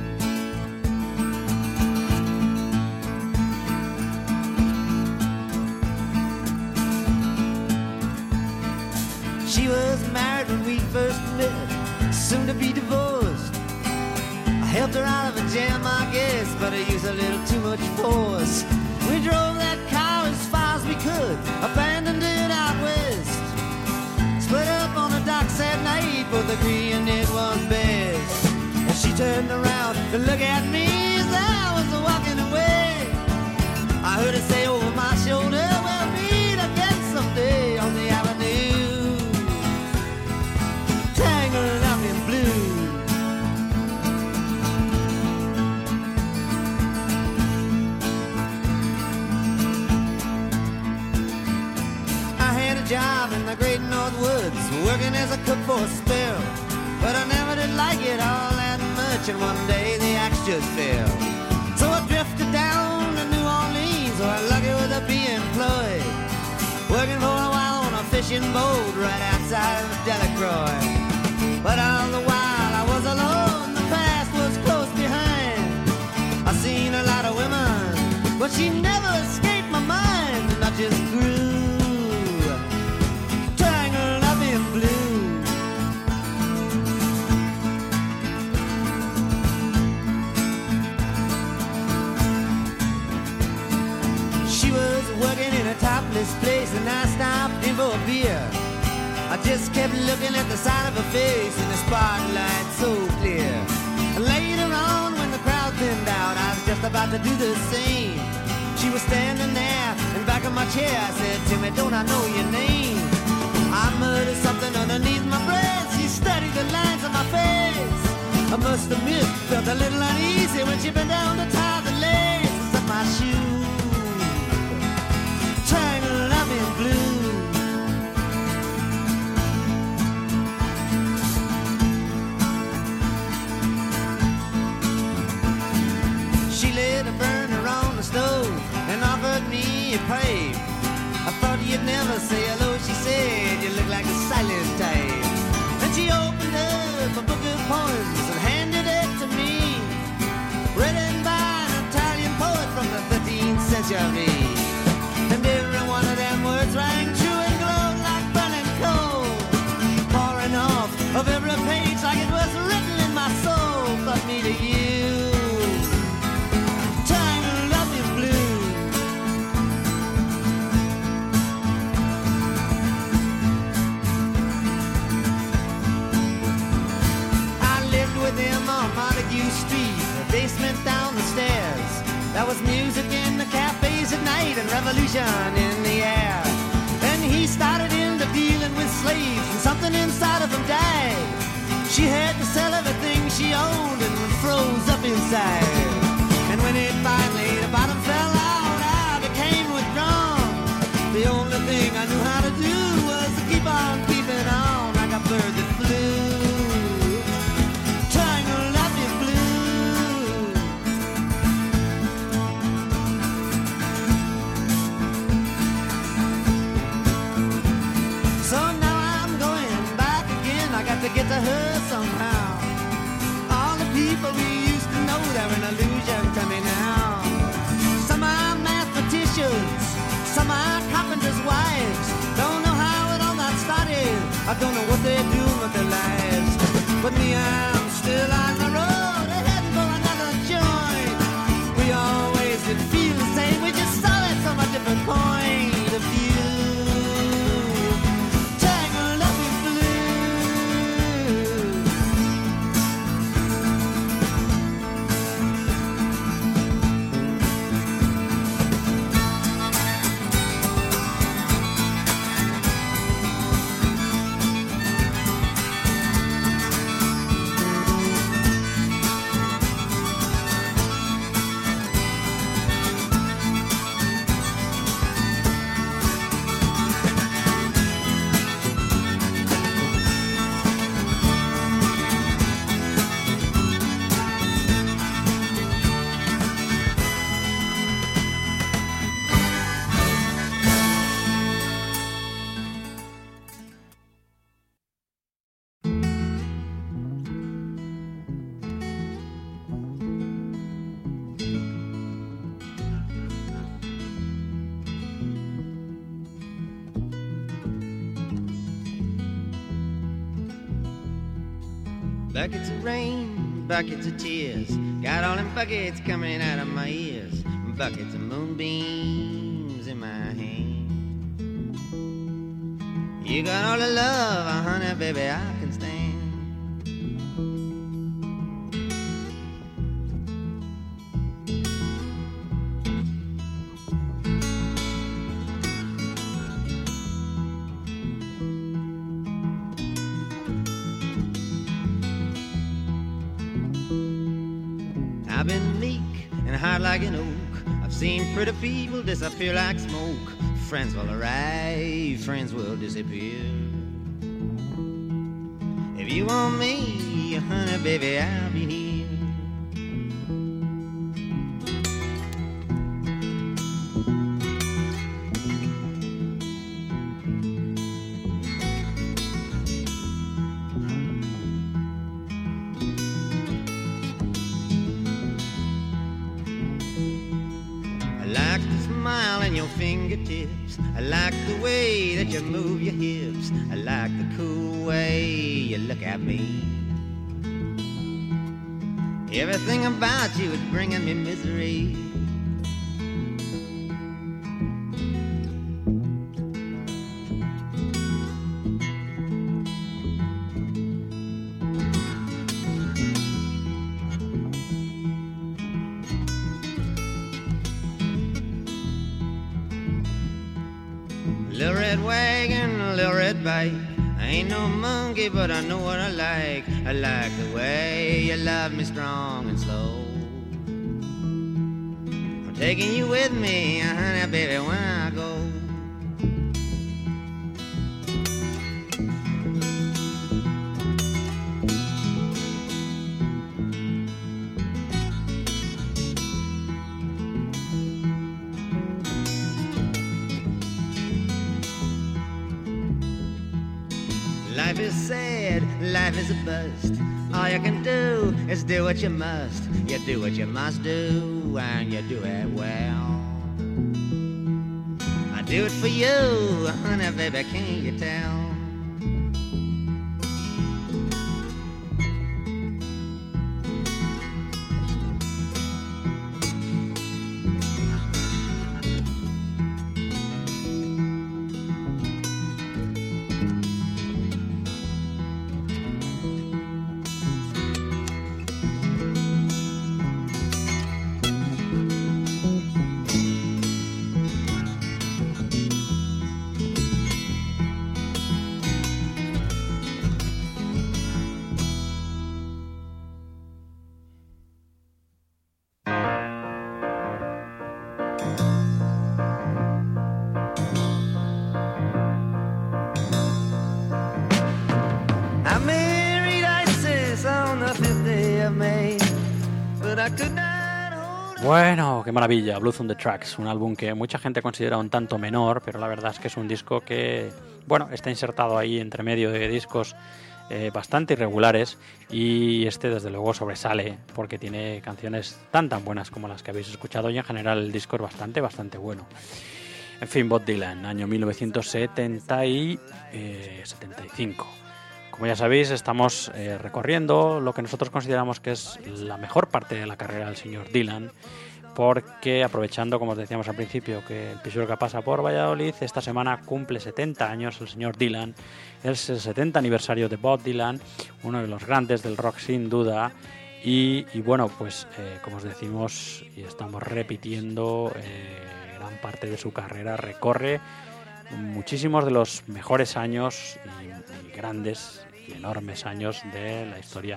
Speaker 2: She was married when we first met, soon to be divorced. I helped her out of a jam, I guess, but I used a little too much force. We drove that car as far as we could, abandoned it out west. Split up on the docks at night, both agreeing it was best. And she turned around to look at me as I was walking away. I heard her say over my shoulder, we'll meet again someday on the avenue, tangled up in blue. I had a job in the great North Woods, working as a cook for a spell, but I never did like it all that much, and one day the axe just fell. So I drifted down to New Orleans, where I'm lucky with a be employed, working for a while on a fishing boat right outside of Delacroix. But all the while I was alone, the past was close behind. I seen a lot of women, but she never escaped my mind, and I just grew tangled up in blue. Working in a topless place, and I stopped in for a beer. I just kept looking at the side of her face in the spotlight so clear. And later on, when the crowd thinned out, I was just about to do the same. She was standing there in back of my chair. I said, Timmy, don't I know your name? I muttered something underneath my breath. She studied the lines on my face. I must admit, felt a little uneasy when she bent down to tie the laces of my shoes, tangled up in blue. She lit a burner on the stove and offered me a pipe. I thought you'd never say hello, she said, you look like a silent type. Then she opened up a book of poems and handed it to me, written by an Italian poet from the thirteenth century. And every one of them words rang true and glowed like burning coal, pouring off of every page like it was written in my soul. But me to you, tangled up in blue.
Speaker 4: revolution in the air. Then he started into dealing with slaves, and something inside of him died. She had to sell everything she owned and froze up inside. And when it finally, the bottom fell out, I became withdrawn. The only thing I knew how to do was to keep on keeping on like a bird that flew. Tangled up in blue. So now I'm going back again. I got to get to her somehow. All the people we used to know, they're an illusion to me now. Some are mathematicians, some are carpenters' wives. Don't know how it all got started. I don't know what they're doing with their lives. But me, I'm still on the road, heading for another joint. We always did feel the same, we just saw it from a different point of view. Tangled up in blue.
Speaker 5: Buckets of rain, buckets of tears, got all them buckets coming out of my ears. Buckets of moonbeams in my hand. You got all the love, uh, honey, baby, I can stand. I've been meek and hard like an oak. I've seen pretty people disappear like smoke. Friends will arrive, friends will disappear. If you want me, honey, baby, I'll be here. Fingertips. I like the way that you move your hips. I like the cool way you look at me. Everything about you is bringing me misery. Little red wagon, little red bike. I ain't no monkey, but I know what I like. I like the way you love me strong and slow. I'm taking you with me, honey, baby, when I go. Life is sad, life is a bust. All you can do is do what you must. You do what you must do, and you do it well. I do it for you, honey, baby, can't you tell?
Speaker 2: back tonight. Hold on.
Speaker 1: Bueno, qué maravilla, Blues on the Tracks, un álbum que mucha gente considera un tanto menor, pero la verdad es que es un disco que, bueno, está insertado ahí entre medio de discos eh, bastante irregulares, y este desde luego sobresale porque tiene canciones tan tan buenas como las que habéis escuchado, y en general el disco es bastante, bastante bueno. En fin, Bob Dylan, año mil novecientos setenta y cinco. Como ya sabéis, estamos eh, recorriendo lo que nosotros consideramos que es la mejor parte de la carrera del señor Dylan, porque aprovechando, como os decíamos al principio, que el Pisuerga pasa por Valladolid, esta semana cumple setenta años el señor Dylan. Es el setenta aniversario de Bob Dylan, uno de los grandes del rock sin duda, y, y bueno, pues eh, como os decimos y estamos repitiendo, eh, gran parte de su carrera recorre muchísimos de los mejores años y, y grandes y enormes años de la historia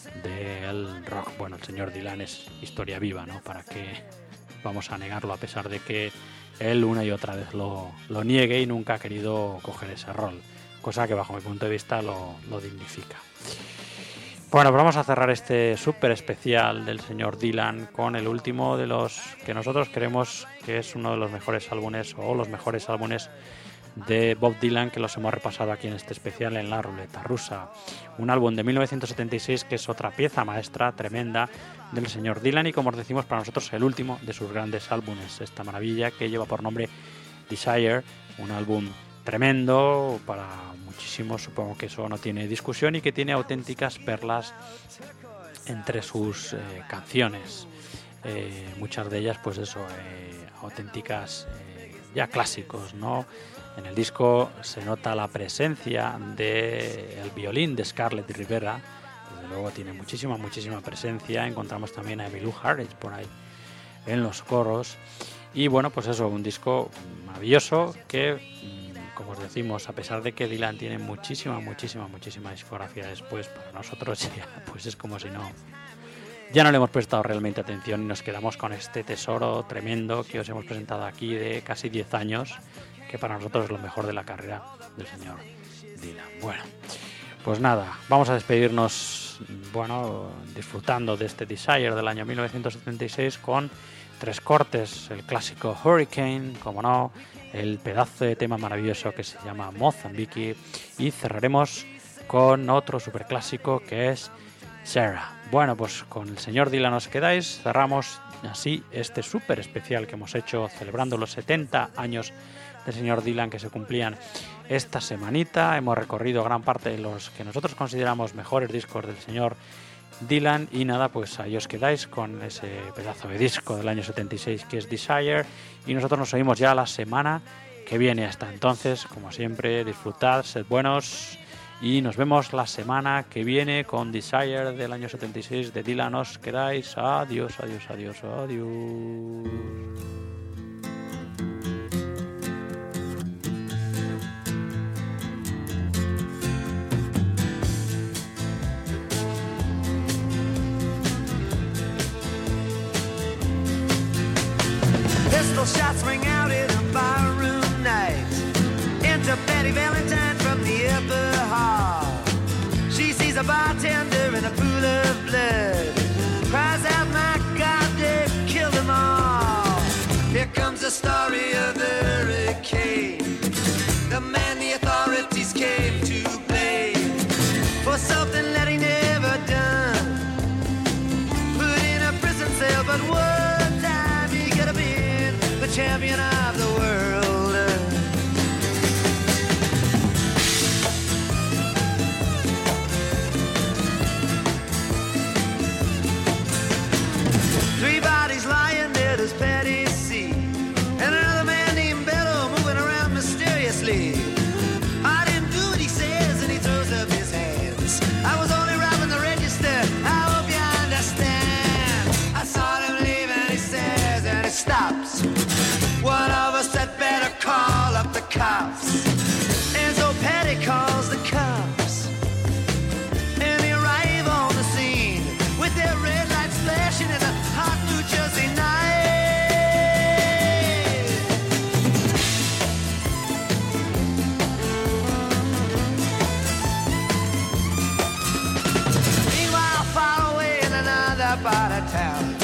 Speaker 1: del rock. Bueno, el señor Dylan es historia viva, ¿no? ¿Para qué vamos a negarlo, a pesar de que él una y otra vez lo, lo niegue y nunca ha querido coger ese rol? Cosa que bajo mi punto de vista lo, lo dignifica. Bueno, pues vamos a cerrar este súper especial del señor Dylan con el último de los que nosotros creemos que es uno de los mejores álbumes o los mejores álbumes de Bob Dylan, que los hemos repasado aquí en este especial en La Ruleta Rusa. Un álbum de mil novecientos setenta y seis que es otra pieza maestra tremenda del señor Dylan y, como os decimos, para nosotros el último de sus grandes álbumes. Esta maravilla que lleva por nombre Desire, un álbum tremendo para muchísimos, supongo que eso no tiene discusión, y que tiene auténticas perlas entre sus eh, canciones. Eh, muchas de ellas, pues eso, eh, auténticas eh, ya clásicos, ¿no? En el disco se nota la presencia del violín de Scarlett Rivera, desde luego tiene muchísima, muchísima presencia. Encontramos también a Emmylou Harris por ahí en los coros, y bueno, pues eso, un disco maravilloso que, como os decimos, a pesar de que Dylan tiene muchísima, muchísima, muchísima discografía después, para nosotros ya, pues es como si no, ya no le hemos prestado realmente atención y nos quedamos con este tesoro tremendo que os hemos presentado aquí de casi diez años, que para nosotros es lo mejor de la carrera del señor Dylan. Bueno, pues nada, vamos a despedirnos, bueno, disfrutando de este Desire del año mil novecientos setenta y seis con tres cortes: el clásico Hurricane, como no, el pedazo de tema maravilloso que se llama Mozambique, y cerraremos con otro superclásico que es Sarah. Bueno, pues con el señor Dylan os quedáis. Cerramos así este súper especial que hemos hecho celebrando los setenta años del señor Dylan, que se cumplían esta semanita. Hemos recorrido gran parte de los que nosotros consideramos mejores discos del señor Dylan, y nada, pues ahí os quedáis con ese pedazo de disco del año setenta y seis que es Desire, y nosotros nos oímos ya la semana que viene. Hasta entonces, como siempre, disfrutad, sed buenos, y nos vemos la semana que viene con Desire del año setenta y seis de Dylan. Os quedáis. Adiós, adiós, adiós, adiós.
Speaker 4: Pistol shots ring out in a barroom night. Enter Betty Valentine from the upper hall. She sees a bartender in a pool of blood, cries out, my God, they've killed them all. Here comes the story of the hurricane, the man the authorities came to blame for something that he never done, put in a prison cell, but one time he could have been the champion of the world. Three bodies lying dead as Patty C, and another man named Bello moving around mysteriously. I didn't do what he says, and he throws up his hands. I was only robbing the register, I hope you understand. I saw him leave and he says, and he stops. One of us had better call up the cops. And so Patty calls the cops, and they arrive on the scene with their red lights flashing in a hot New Jersey night. Meanwhile, far away in another part of town,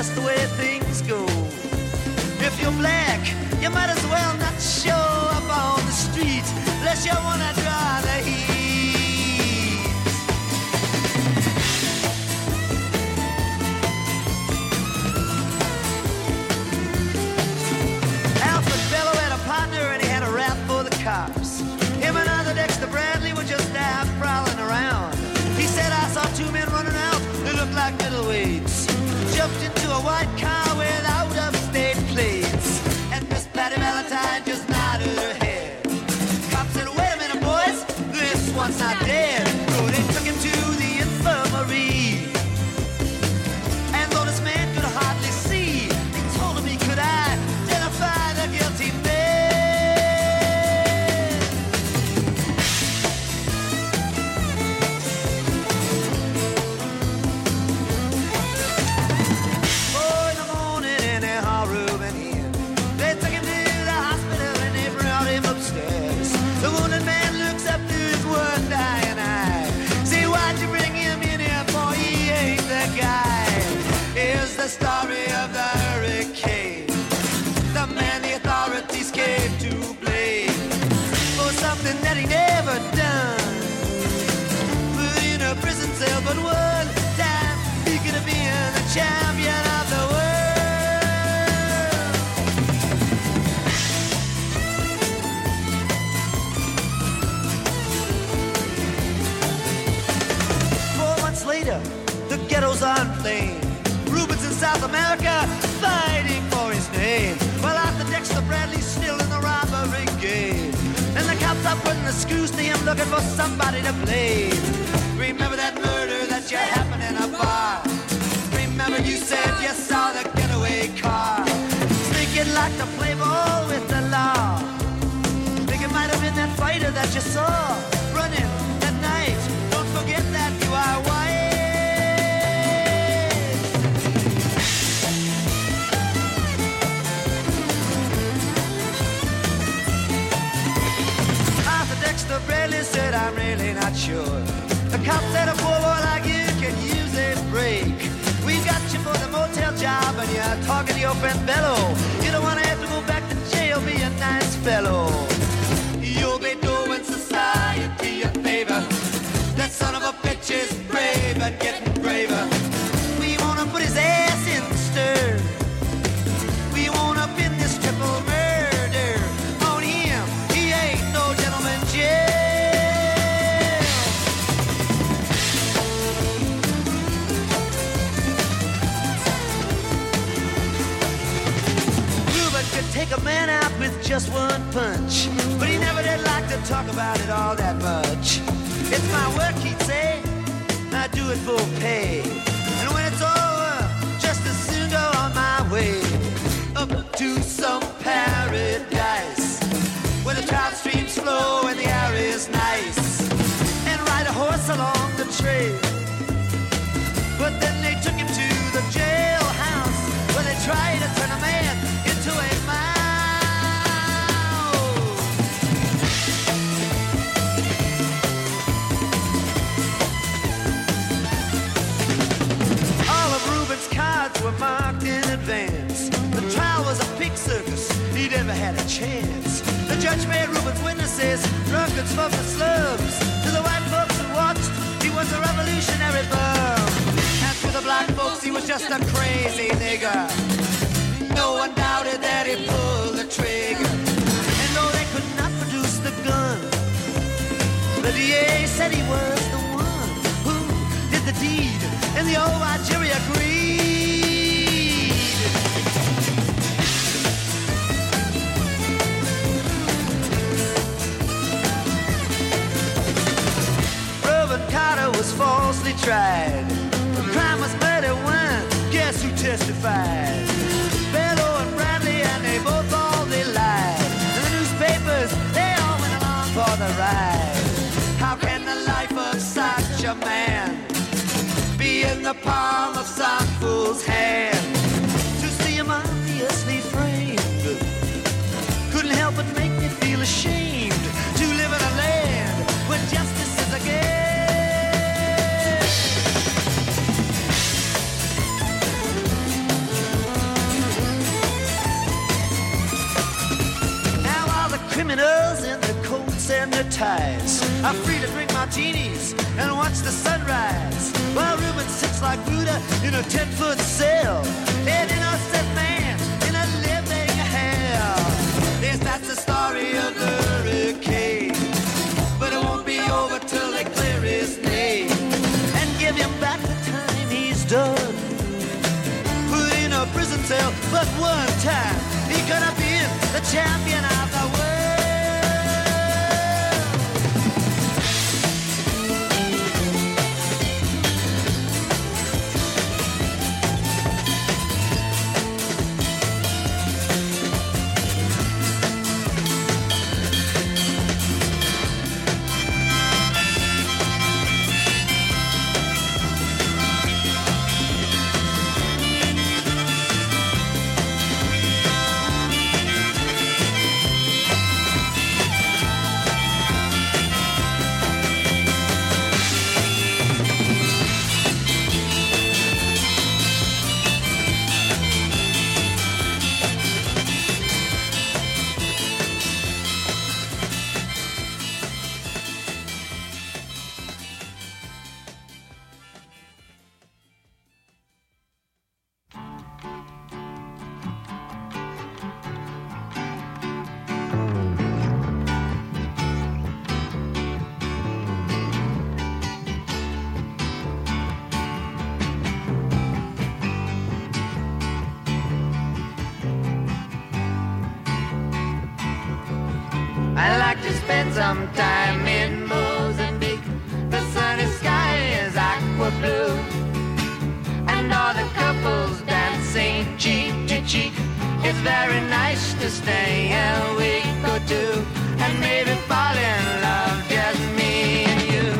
Speaker 4: just the way things go. If you're black, you might as well not show up on the street unless you wanna draw the heat. Alfred Bellow had a partner and he had a rap for the cops. Him and other Dexter Bradley were just out prowling around. He said, I saw two men running out, they looked like middleweights. Jumped into a white car with out-of-state plates. And Miss Patty Valentine just nodded her head. Cop said, wait a minute, boys, this one's not dead. So they took him to the infirmary. And though this man could hardly see, they told him he could identify the guilty man. The wounded man looks up to his one dying eye. Say, why'd you bring him in here, boy? He ain't the guy. Here's the story of the hurricane. The man the authorities came to blame for something that he never done. Put in a prison cell, but one time he could have been the champion of the world. Later, the ghettos are inflamed. Rubens in South America fighting for his name. Well, Arthur Dexter Bradley's still in the robbery game. And the cops are putting the screws to him, looking for somebody to blame. Remember that murder that you happened in a bar? Remember you said you saw the getaway car? Sneaking like to play ball with the law. Think it might have been that fighter that you saw running that night. Don't forget that you are white. Dexter Bradley said, I'm really not sure. The cop said a poor boy like you can use a break. We got you for the motel job and you're talking to your friend Bello. You don't want to have to go back to jail, be a nice fellow. You'll be doing society a favor. That son of a bitch is brave and getting braver. We want to put his ass in the stir. We want to pin this triple murder on him. He ain't no gentleman jail. Reuben could take a man out with just one punch, but he never did like to talk about it all that much. It's my work, he'd say, I do it for pay. And when it's over, just as soon go on my way up to some paradise where the trout streams flow and the air is nice, and ride a horse along the trail. But then they took him to the jailhouse where they tried to turn a man into a mouse. All of Reuben's cards were marked in advance. The trial was a pig circus, he never had a chance. The judge made Reuben's witnesses drunkards from the slums. To the white folks who watched, he was a revolutionary bum. And to the black folks, he was just a crazy nigger. No one doubted that he pulled the trigger. And though they could not produce the gun, the D A said he was the one who did the deed, and the old white jury agreed. Reuben Carter was falsely tried. The crime was murder one. Guess who testified? Bellow and Bradley, and they both all they lied. And the newspapers, they all went along for the ride. How can the life of such a man be in the palm of some fool's hand? To see him obviously framed couldn't help but make me feel ashamed to live in a land where justice is a game. them their ties are free to drink martinis and watch the sunrise, while Reuben sits like Buddha in a ten-foot cell, an innocent man in a living hell. Yes, that's the story of the hurricane, but it won't be over till they clear his name and give him back the time he's done. Put in a prison cell, but one time he could have been the champion of the world.
Speaker 5: I like to spend some time in Mozambique. The sunny sky is aqua blue, and all the couples dancing cheek to cheek. It's very nice to stay a week or two and maybe fall in love, just me and you.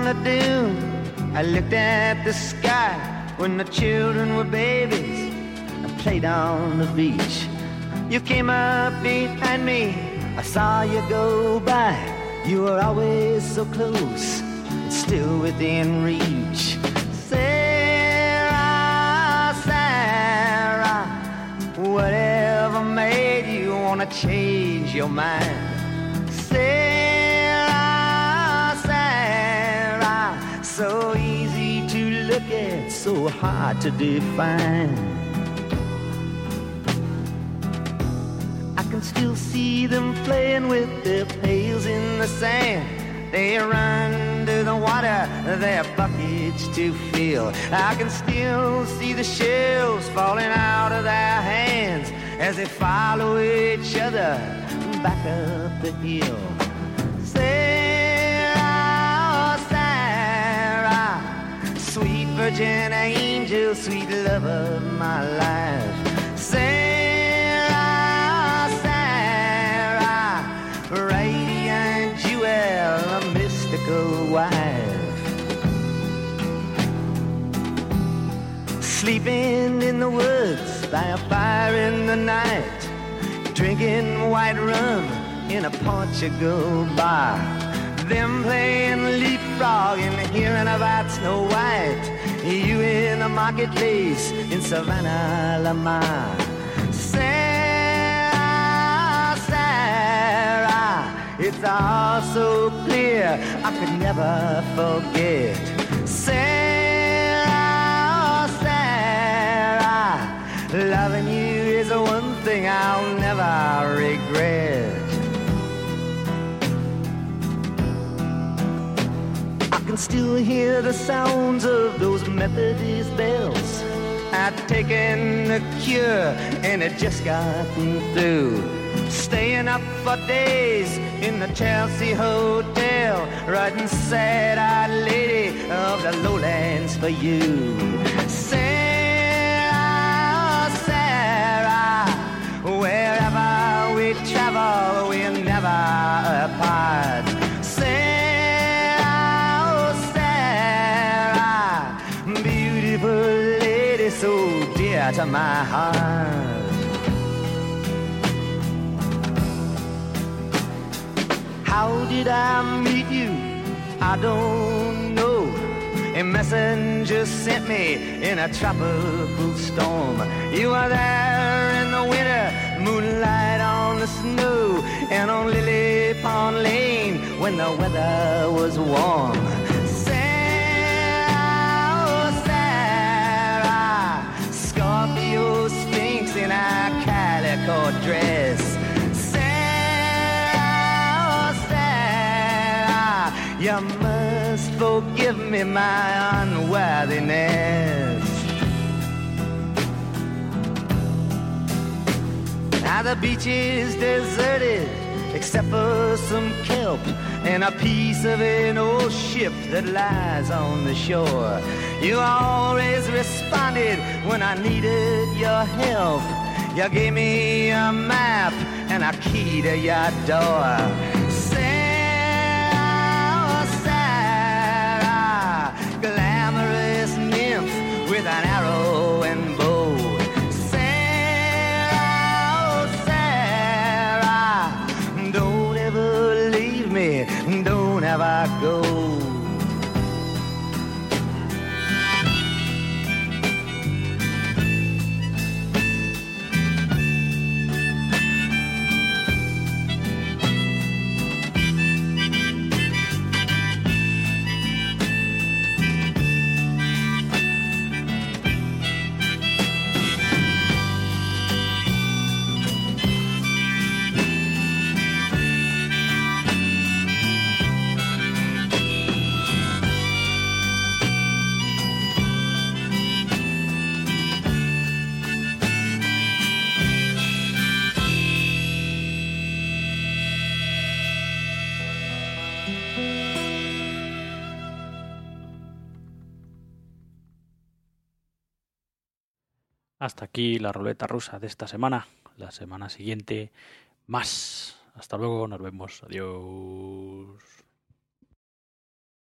Speaker 2: the dune, I looked at the sky when the children were babies and played on the beach. You came up behind me, I saw you go by. You were always so close, still within reach. Sarah, Sarah, whatever made you wanna change your mind? Sarah, Sarah, so easy to look at, so hard to define. I can still see them playing with their pails in the sand. They run to the water, their buckets to fill. I can still see the shells falling out of their hands as they follow each other back up the hill. Sarah, Sarah, sweet virgin angel, sweet love of my life. Sarah, Sarah, radiant jewel, a mystical wife. Sleeping in the woods by a fire in the night, drinking white rum in a Portugal bar. Them playing leapfrog and hearing about Snow White. You in the marketplace in Savannah, Lamar. Sarah, Sarah, it's all so clear I could never forget. Sarah, Sarah, loving you is the one thing I'll never regret. I can still hear the sounds of those Methodist bells. I'd taken the cure and it just gotten through. Staying up for days in the Chelsea Hotel, writing sad-eyed lady of the lowlands for you. Sarah, Sarah, wherever we travel, we're never apart. Sarah, Sarah, beautiful lady, so dear to my heart. How did I meet you? I don't know. A messenger sent me in a tropical storm. You were there in the winter, moonlight on the snow, and on Lily Pond Lane when the weather was warm. Sarah, Sarah, Scorpio Sphinx in a calico dress. You must forgive me my unworthiness. Now the beach is deserted except for some kelp and a piece of an old ship that lies on the shore. You always responded when I needed your help. You gave me a map and a key to your door. Glamorous nymph with an arrow and bow. Sarah, Sarah, don't ever leave me, don't ever go.
Speaker 1: Hasta aquí la ruleta rusa de esta semana. La semana siguiente, más. Hasta luego, nos vemos. Adiós.